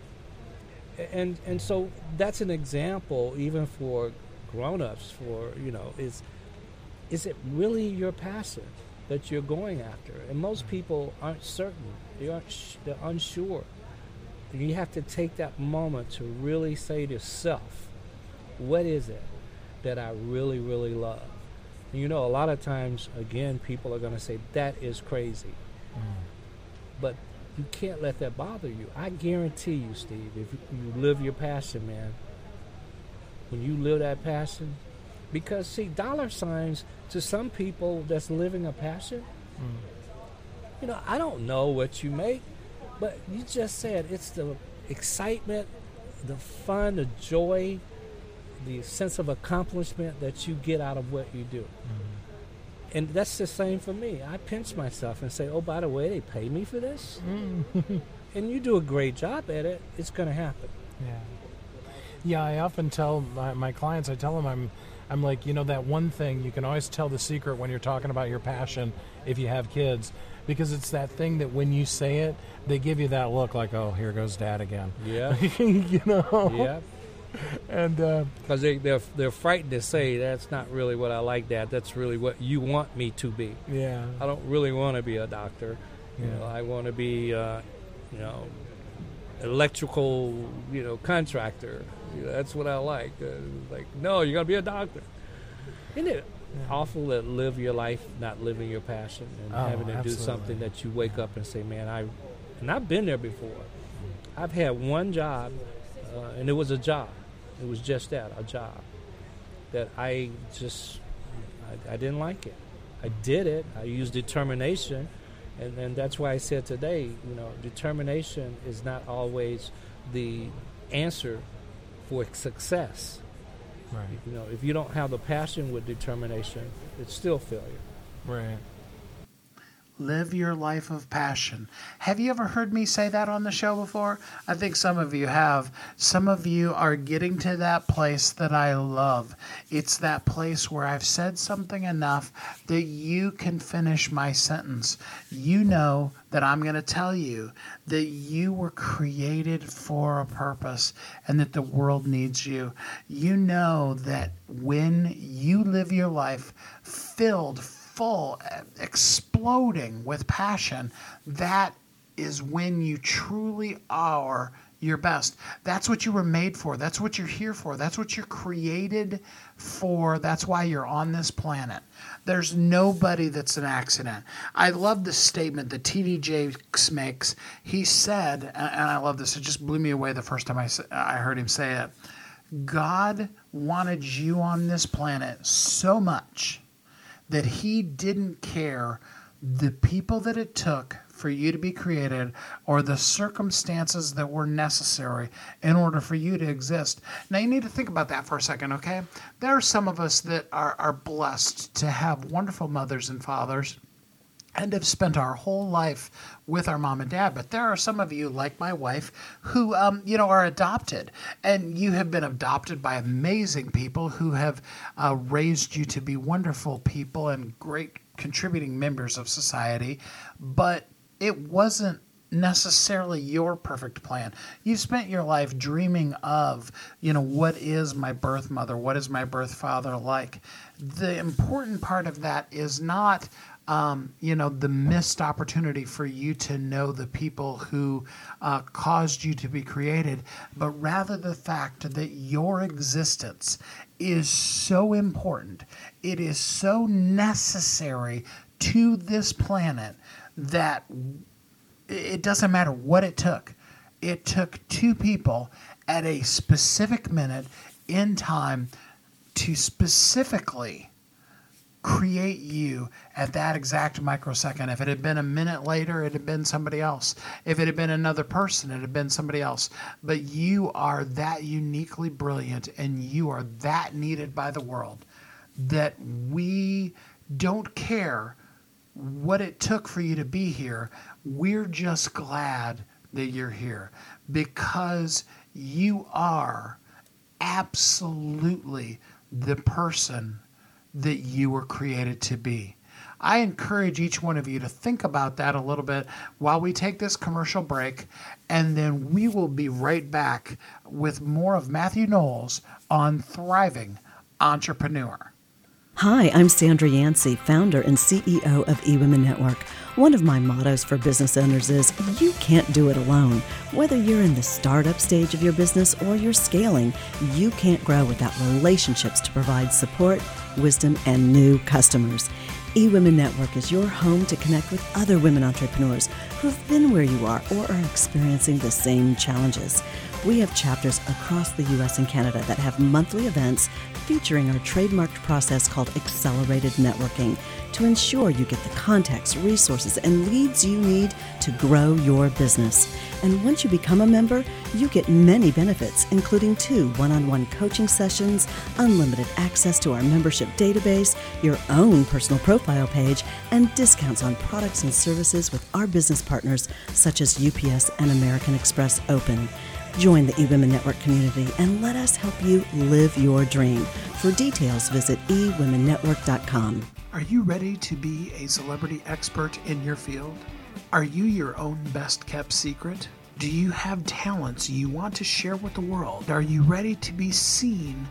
[SPEAKER 4] And and so that's an example, even for grown-ups, for, you know, is, is it really your passion that you're going after? And most people aren't certain. They aren't sh- they're unsure. You have to take that moment to really say to yourself, what is it that I really, really love? And you know, a lot of times, again, people are going to say, that is crazy. Mm. But you can't let that bother you. I guarantee you, Steve, if you live your passion, man, when you live that passion, because, see, dollar signs, to some people that's living a passion, mm. you know, I don't know what you make, but you just said it's the excitement, the fun, the joy, the sense of accomplishment that you get out of what you do. Mm-hmm. And that's the same for me. I pinch myself and say, oh, by the way, they pay me for this? Mm. And you do a great job at it, it's going to happen.
[SPEAKER 5] Yeah. Yeah, I often tell my, my clients, I tell them I'm, I'm like, you know, that one thing, you can always tell the secret when you're talking about your passion if you have kids, because it's that thing that when you say it, they give you that look like, oh, here goes Dad again.
[SPEAKER 4] Yeah.
[SPEAKER 5] You know?
[SPEAKER 4] Yeah.
[SPEAKER 5] And
[SPEAKER 4] because uh, they they're they're frightened to say that's not really what I like, Dad. That's really what you want me to be.
[SPEAKER 5] Yeah.
[SPEAKER 4] I don't really want to be a doctor. You
[SPEAKER 5] Yeah.
[SPEAKER 4] know, I want to be, uh, you know, electrical, you know, contractor. You know, that's what I like. Uh, like, no, you're gonna be a doctor. Isn't it yeah. awful to live your life not living your passion and
[SPEAKER 5] oh,
[SPEAKER 4] having to
[SPEAKER 5] absolutely.
[SPEAKER 4] do something that you wake up and say, man, I, and I've been there before. I've had one job, uh, and it was a job. It was just that, a job, that I just, I, I didn't like it. I did it. I used determination, and, and that's why I said today, you know, determination is not always the answer for success.
[SPEAKER 5] Right.
[SPEAKER 4] You know, if you don't have the passion with determination, it's still failure.
[SPEAKER 5] Right.
[SPEAKER 2] Live your life of passion. Have you ever heard me say that on the show before? I think some of you have. Some of you are getting to that place that I love. It's that place where I've said something enough that you can finish my sentence. You know that I'm going to tell you that you were created for a purpose and that the world needs you. You know that when you live your life filled, full, exploding with passion, that is when you truly are your best. That's what you were made for. That's what you're here for. That's what you're created for. That's why you're on this planet. There's nobody that's an accident. I love the statement that T D Jakes makes. He said, and I love this, it just blew me away the first time I, I heard him say it, God wanted you on this planet so much that he didn't care the people that it took for you to be created or the circumstances that were necessary in order for you to exist. Now, you need to think about that for a second, okay? There are some of us that are, are blessed to have wonderful mothers and fathers and have spent our whole life with our mom and dad. But there are some of you, like my wife, who, um, you know, are adopted. And you have been adopted by amazing people who have uh, raised you to be wonderful people and great contributing members of society. But it wasn't necessarily your perfect plan. You spent your life dreaming of, you know, what is my birth mother? What is my birth father like? The important part of that is not Um, you know, the missed opportunity for you to know the people who uh, caused you to be created, but rather the fact that your existence is so important. It is so necessary to this planet that it doesn't matter what it took. It took two people at a specific minute in time to specifically create you at that exact microsecond. If it had been a minute later, it had been somebody else. If it had been another person, it had been somebody else. But you are that uniquely brilliant and you are that needed by the world that we don't care what it took for you to be here. We're just glad that you're here because you are absolutely the person that you were created to be? I encourage each one of you to think about that a little bit while we take this commercial break, and then we will be right back with more of Matthew Knowles on Thriving Entrepreneur.
[SPEAKER 3] Hi, I'm Sandra Yancey, founder and C E O of eWomen Network. One of my mottos for business owners is, you can't do it alone. Whether you're in the startup stage of your business or you're scaling, you can't grow without relationships to provide support, wisdom, and new customers. eWomen Network is your home to connect with other women entrepreneurs who've been where you are or are experiencing the same challenges. We have chapters across the U S and Canada that have monthly events featuring our trademarked process called Accelerated Networking to ensure you get the context, resources, and leads you need to grow your business. And once you become a member, you get many benefits, including two one-on-one coaching sessions, unlimited access to our membership database, your own personal profile page, and discounts on products and services with our business partners such as U P S and American Express Open. Join the eWomen Network community and let us help you live your dream. For details, visit e women network dot com.
[SPEAKER 2] Are you ready to be a celebrity expert in your field? Are you your own best-kept secret? Do you have talents you want to share with the world? Are you ready to be seen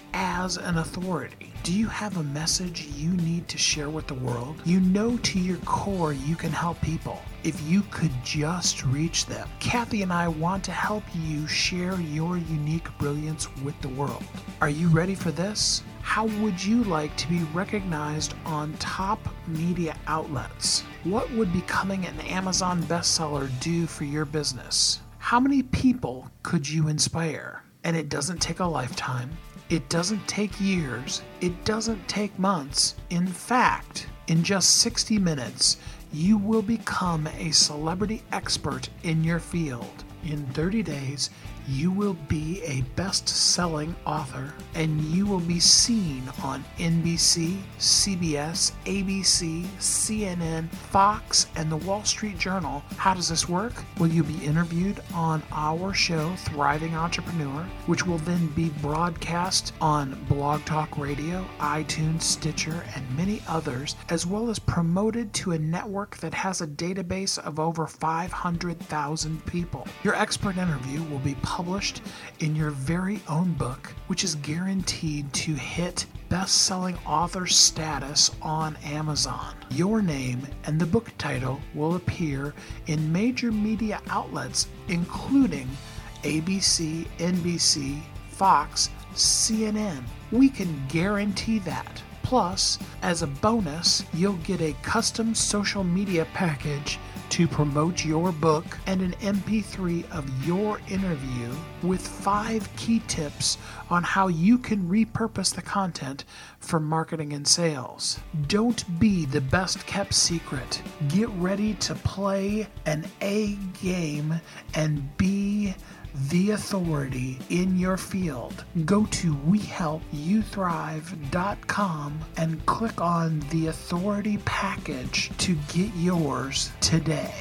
[SPEAKER 2] as an authority? Do you have a message you need to share with the world? You know to your core you can help people if you could just reach them. Kathy and I want to help you share your unique brilliance with the world. Are you ready for this? How would you like to be recognized on top media outlets? What would becoming an Amazon bestseller do for your business? How many people could you inspire? And it doesn't take a lifetime. It doesn't take years. It doesn't take months. In fact, in just sixty minutes, you will become a celebrity expert in your field. In thirty days, you will be a best-selling author, and you will be seen on N B C, C B S, A B C, C N N, Fox, and the Wall Street Journal. How does this work? Well, you'll be interviewed on our show, Thriving Entrepreneur, which will then be broadcast on Blog Talk Radio, iTunes, Stitcher, and many others, as well as promoted to a network that has a database of over five hundred thousand people. Your expert interview will be published in your very own book, which is guaranteed to hit best-selling author status on Amazon. Your name and the book title will appear in major media outlets, including A B C, N B C, Fox, C N N. We can guarantee that. Plus, as a bonus, you'll get a custom social media package to promote your book and an M P three of your interview with five key tips on how you can repurpose the content for marketing and sales. Don't be the best kept secret. Get ready to play an A game and be the authority in your field. Go to we help you thrive dot com and click on the authority package to get yours today.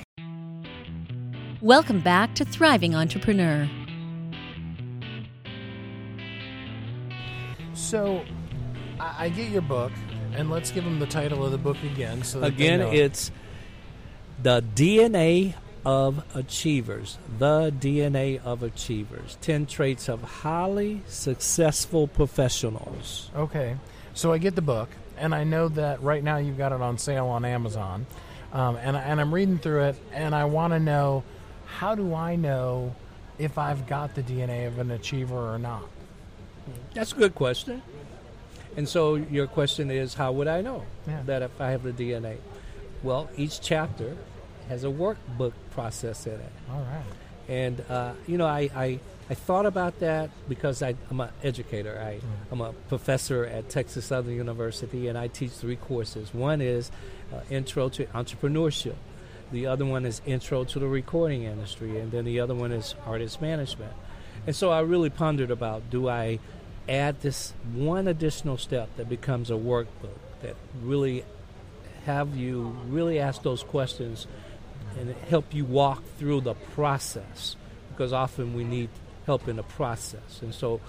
[SPEAKER 1] Welcome back to Thriving Entrepreneur.
[SPEAKER 5] So, I, I get your book, and let's give them the title of the book again. So that
[SPEAKER 4] Again,
[SPEAKER 5] they know.
[SPEAKER 4] it's The D N A of Achievers. The D N A of Achievers. ten traits of highly successful professionals.
[SPEAKER 5] Okay. So I get the book, and I know that right now you've got it on sale on Amazon. Um, and, and I'm reading through it, and I want to know, how do I know if I've got the D N A of an achiever or not?
[SPEAKER 4] That's a good question. And so your question is, how would I know
[SPEAKER 5] Yeah.
[SPEAKER 4] that if I have the D N A? Well, each chapter has a workbook process in it.
[SPEAKER 5] All right.
[SPEAKER 4] And, uh, you know, I, I, I thought about that because I, I'm an educator. I,
[SPEAKER 5] Mm.
[SPEAKER 4] I'm a professor at Texas Southern University, and I teach three courses. One is uh, Intro to Entrepreneurship. The other one is Intro to the Recording Industry, and then the other one is Artist Management. And so I really pondered about, do I add this one additional step that becomes a workbook that really have you really ask those questions and help you walk through the process, because often we need help in the process. And so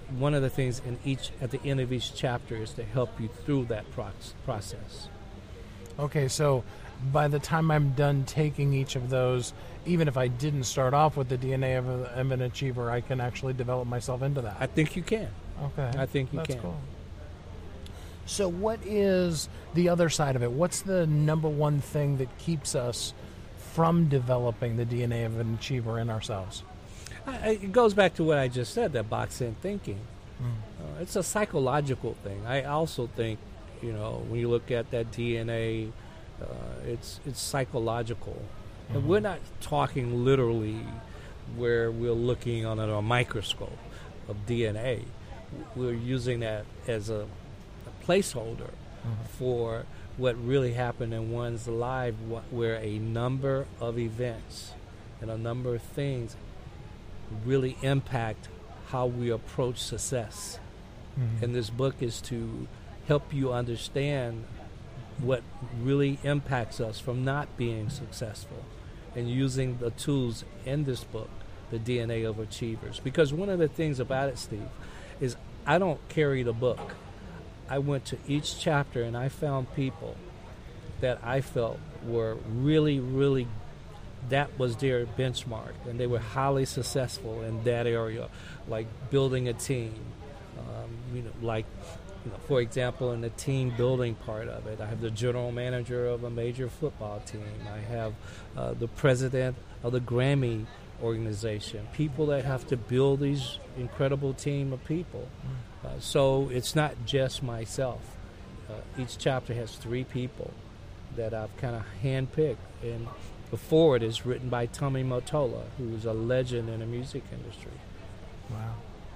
[SPEAKER 4] one of the things in each at the end of each chapter is to help you through that proc- process.
[SPEAKER 5] Okay, so by the time I'm done taking each of those, even if I didn't start off with the D N A of, a, of an achiever, I can actually develop myself into that.
[SPEAKER 4] I think you can.
[SPEAKER 5] Okay.
[SPEAKER 4] I think you
[SPEAKER 5] That's
[SPEAKER 4] can.
[SPEAKER 5] Cool. So what is the other side of it? What's the number one thing that keeps us from developing the D N A of an achiever in ourselves?
[SPEAKER 4] I, it goes back to what I just said, that box-in thinking.
[SPEAKER 5] Mm.
[SPEAKER 4] Uh, it's a psychological thing. I also think, you know, when you look at that D N A, uh, it's it's psychological. Mm-hmm. And we're not talking literally where we're looking on a microscope of D N A. We're using that as a, a placeholder mm-hmm. for what really happened in one's life, wh- where a number of events and a number of things really impact how we approach success. Mm-hmm. And this book is to help you understand what really impacts us from not being successful, and using the tools in this book, the D N A of Achievers. Because one of the things about it, Steve, is I don't carry the book. I went to each chapter and I found people that I felt were really, really, that was their benchmark, and they were highly successful in that area, like building a team, um, you know, like, you know, for example, in the team building part of it, I have the general manager of a major football team. I have uh, the president of the Grammy organization, people that have to build these incredible team of people. Uh, so it's not just myself. Uh, each chapter has three people that I've kind of handpicked, and the foreword is written by Tommy Mottola, who's a legend in the music industry.
[SPEAKER 5] Wow.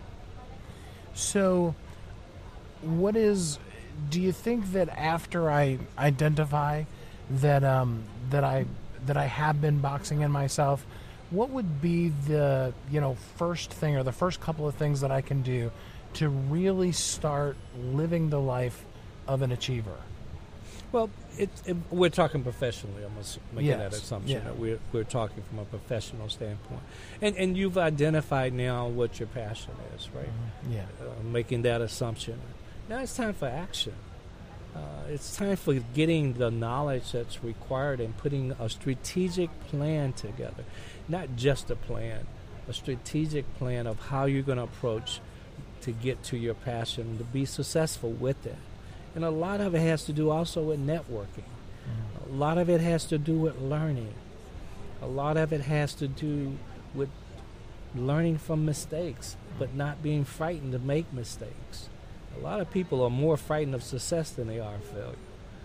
[SPEAKER 5] So, what is? Do you think that after I identify that um, that I that I have been boxing in myself, what would be the you know first thing or the first couple of things that I can do to really start living the life of an achiever?
[SPEAKER 4] Well, it, it, we're talking professionally. I'm making
[SPEAKER 5] yes.
[SPEAKER 4] that assumption
[SPEAKER 5] yeah.
[SPEAKER 4] that we're we're talking from a professional standpoint, and and you've identified now what your passion is, right?
[SPEAKER 5] Mm-hmm. Yeah,
[SPEAKER 4] uh, making that assumption. Now it's time for action. Uh, it's time for getting the knowledge that's required and putting a strategic plan together, not just a plan, a strategic plan of how you're going to approach to get to your passion, to be successful with it. And a lot of it has to do also with networking. Mm. A lot of it has to do with learning. A lot of it has to do with learning from mistakes, but not being frightened to make mistakes. A lot of people are more frightened of success than they are of failure.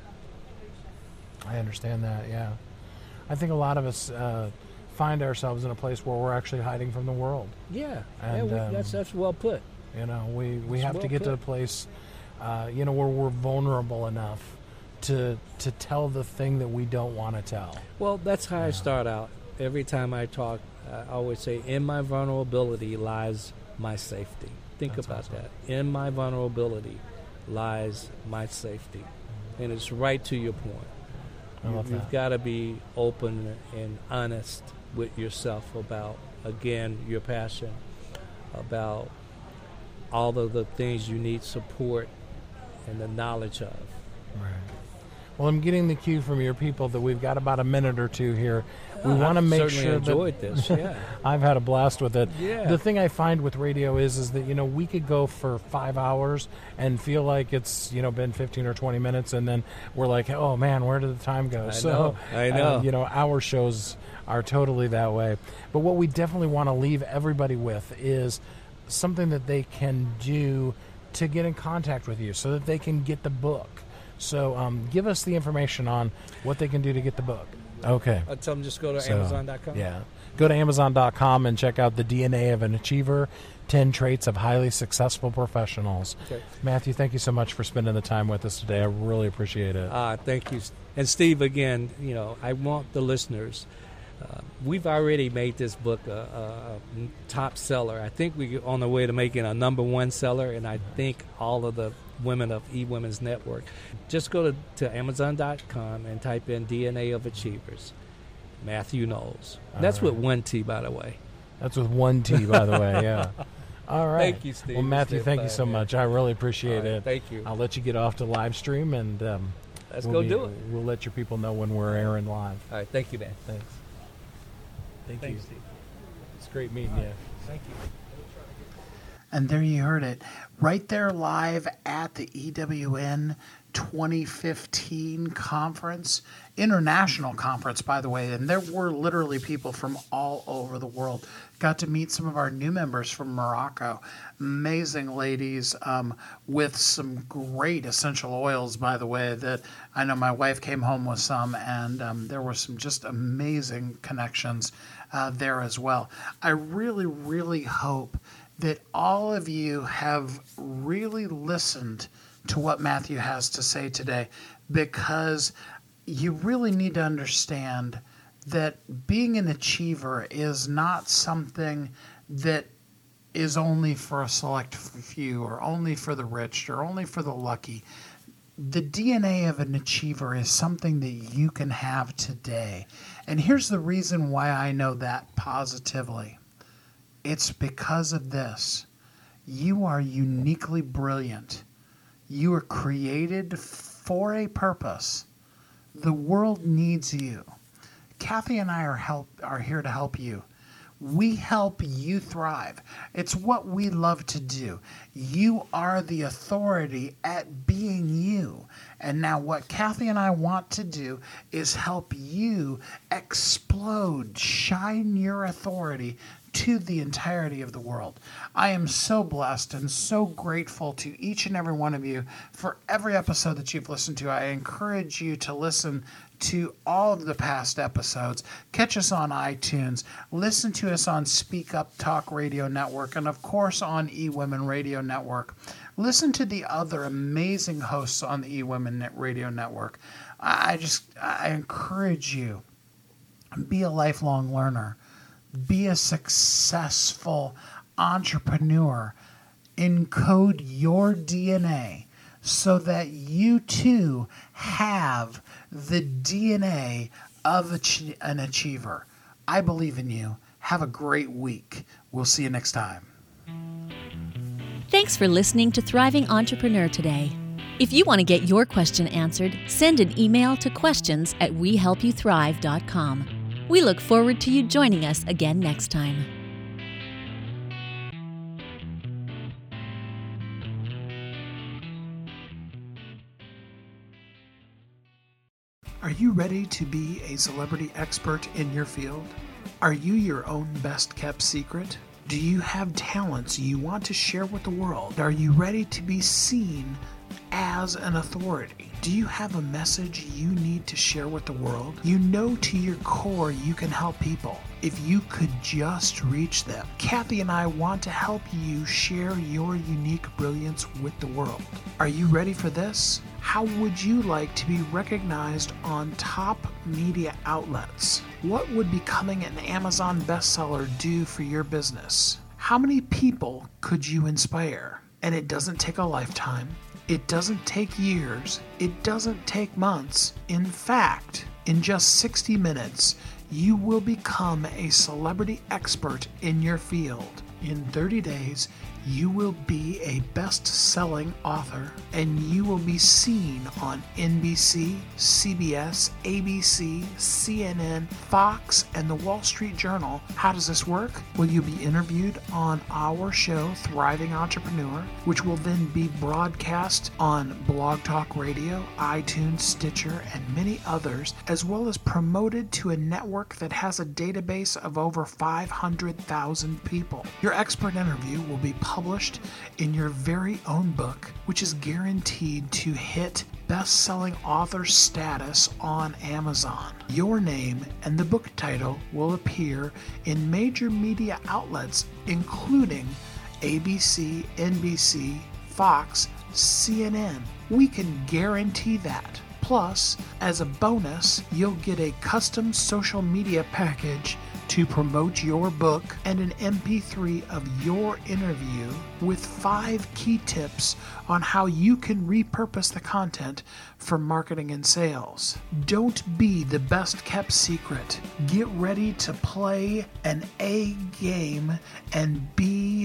[SPEAKER 5] I understand that, yeah. I think a lot of us uh, find ourselves in a place where we're actually hiding from the world.
[SPEAKER 4] Yeah,
[SPEAKER 5] and,
[SPEAKER 4] yeah we,
[SPEAKER 5] um,
[SPEAKER 4] that's, that's well put.
[SPEAKER 5] You know, we, we
[SPEAKER 4] That's
[SPEAKER 5] have
[SPEAKER 4] well
[SPEAKER 5] to get
[SPEAKER 4] put.
[SPEAKER 5] to a place, uh, you know, where we're vulnerable enough to to tell the thing that we don't want to tell.
[SPEAKER 4] Well, that's how
[SPEAKER 5] yeah.
[SPEAKER 4] I start out. Every time I talk, I always say, in my vulnerability lies my safety. Think
[SPEAKER 5] That's
[SPEAKER 4] about
[SPEAKER 5] awesome.
[SPEAKER 4] that. In my vulnerability lies my safety. Mm-hmm. And it's right to your point.
[SPEAKER 5] I love
[SPEAKER 4] you, you've
[SPEAKER 5] that.
[SPEAKER 4] got to be open and honest with yourself about, again, your passion, about all of the things you need support and the knowledge of.
[SPEAKER 5] Right. Well, I'm getting the cue from your people that we've got about a minute or two here. We
[SPEAKER 4] Oh,
[SPEAKER 5] want to
[SPEAKER 4] I've
[SPEAKER 5] make
[SPEAKER 4] certainly
[SPEAKER 5] sure
[SPEAKER 4] enjoyed
[SPEAKER 5] that
[SPEAKER 4] this. Yeah.
[SPEAKER 5] I've had a blast with it.
[SPEAKER 4] Yeah.
[SPEAKER 5] The thing I find with radio is is that you know we could go for five hours and feel like it's you know been fifteen or twenty minutes, and then we're like, oh man, where did the time go?
[SPEAKER 4] I
[SPEAKER 5] so
[SPEAKER 4] know. I know.
[SPEAKER 5] Uh, you know, our shows are totally that way. But what we definitely want to leave everybody with is something that they can do to get in contact with you, so that they can get the book. So um, give us the information on what they can do to get the book. Okay.
[SPEAKER 4] I'll tell them just go to
[SPEAKER 5] So,
[SPEAKER 4] Amazon dot com.
[SPEAKER 5] Yeah. Go to Amazon dot com and check out the D N A of an Achiever, ten Traits of Highly Successful Professionals.
[SPEAKER 4] Okay.
[SPEAKER 5] Matthew, thank you so much for spending the time with us today. I really appreciate it.
[SPEAKER 4] Uh, thank you. And Steve, again, you know, I want the listeners, uh, we've already made this book a, a, a top seller. I think we're on the way to making a number one seller, and I think all of the women of eWomen's Network. Just go to, to Amazon dot com and type in D N A of Achievers. Matthew Knowles. That's
[SPEAKER 5] All right.
[SPEAKER 4] with one T, by the way.
[SPEAKER 5] That's with one T, by the way, yeah. All right.
[SPEAKER 4] Thank you, Steve.
[SPEAKER 5] Well, Matthew,
[SPEAKER 4] It's been
[SPEAKER 5] thank you
[SPEAKER 4] fun,
[SPEAKER 5] so
[SPEAKER 4] yeah.
[SPEAKER 5] much. I really appreciate
[SPEAKER 4] All right,
[SPEAKER 5] it.
[SPEAKER 4] thank you.
[SPEAKER 5] I'll let you get off to live stream, and um,
[SPEAKER 4] Let's
[SPEAKER 5] we'll
[SPEAKER 4] go
[SPEAKER 5] be-
[SPEAKER 4] do it.
[SPEAKER 5] We'll let your people know when we're airing live.
[SPEAKER 4] All right, thank you, man.
[SPEAKER 5] Thanks. Thank
[SPEAKER 4] Thanks,
[SPEAKER 5] you.
[SPEAKER 4] Steve.
[SPEAKER 5] It's great meeting you.
[SPEAKER 4] Thank you.
[SPEAKER 2] And there you heard it, right there live at the E W N twenty fifteen conference, international conference, by the way. And there were literally people from all over the world. Got to meet some of our new members from Morocco. Amazing ladies um, with some great essential oils, by the way, that I know my wife came home with some, and um, there were some just amazing connections uh, there as well. I really, really hope that all of you have really listened to what Matthew has to say today, because you really need to understand that being an achiever is not something that is only for a select few or only for the rich or only for the lucky. The D N A of an achiever is something that you can have today. And here's the reason why I know that positively. It's because of this. You are uniquely brilliant. You are created for a purpose. The world needs you. Kathy and I are help are here to help you. We help you thrive. It's what we love to do. You are the authority at being you. And now what Kathy and I want to do is help you explode, shine your authority to the entirety of the world. I am so blessed and so grateful to each and every one of you for every episode that you've listened to. I encourage you to listen to all of the past episodes. Catch us on iTunes. Listen to us on Speak Up Talk Radio Network, and of course on eWomen Radio Network. Listen to the other amazing hosts on the eWomen Radio Network. I just I encourage you, be a lifelong learner. Be a successful entrepreneur. Encode your D N A so that you too have the D N A of an achiever. I believe in you. Have a great week. We'll see you next time.
[SPEAKER 1] Thanks for listening to Thriving Entrepreneur today. If you want to get your question answered, send an email to questions at we help you thrive dot com. We look forward to you joining us again next time.
[SPEAKER 2] Are you ready to be a celebrity expert in your field? Are you your own best kept secret? Do you have talents you want to share with the world? Are you ready to be seen as an authority? Do you have a message you need to share with the world? You know to your core you can help people if you could just reach them. Kathy and I want to help you share your unique brilliance with the world. Are you ready for this? How would you like to be recognized on top media outlets? What would becoming an Amazon bestseller do for your business? How many people could you inspire? And it doesn't take a lifetime. It doesn't take years. It doesn't take months. In fact, in just sixty minutes, you will become a celebrity expert in your field. In thirty days, you will be a best-selling author, and you will be seen on N B C, C B S, A B C, C N N, Fox, and the Wall Street Journal. How does this work? Well, you'll be interviewed on our show, Thriving Entrepreneur, which will then be broadcast on Blog Talk Radio, iTunes, Stitcher, and many others, as well as promoted to a network that has a database of over five hundred thousand people. Your expert interview will be published in your very own book, which is guaranteed to hit best-selling author status on Amazon. Your name and the book title will appear in major media outlets, including A B C, N B C, Fox, C N N. We can guarantee that. Plus, as a bonus, you'll get a custom social media package to promote your book and an M P three of your interview with five key tips on how you can repurpose the content for marketing and sales. Don't be the best kept secret. Get ready to play an A game and be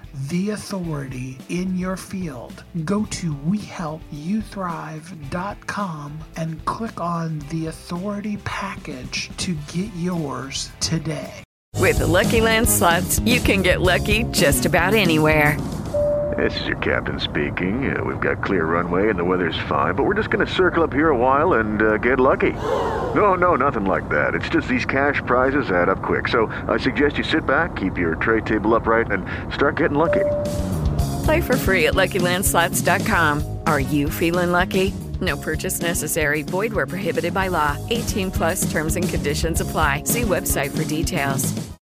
[SPEAKER 2] the authority in your field. Go to we help you thrive dot com and click on the authority package to get yours today.
[SPEAKER 6] With the Lucky Land Slots, you can get lucky just about anywhere.
[SPEAKER 7] This is your captain speaking. Uh, we've got clear runway and the weather's fine, but we're just going to circle up here a while and uh, get lucky. No, no, nothing like that. It's just these cash prizes add up quick. So I suggest you sit back, keep your tray table upright, and start getting lucky.
[SPEAKER 6] Play for free at Lucky Land Slots dot com. Are you feeling lucky? No purchase necessary. Void where prohibited by law. eighteen plus terms and conditions apply. See website for details.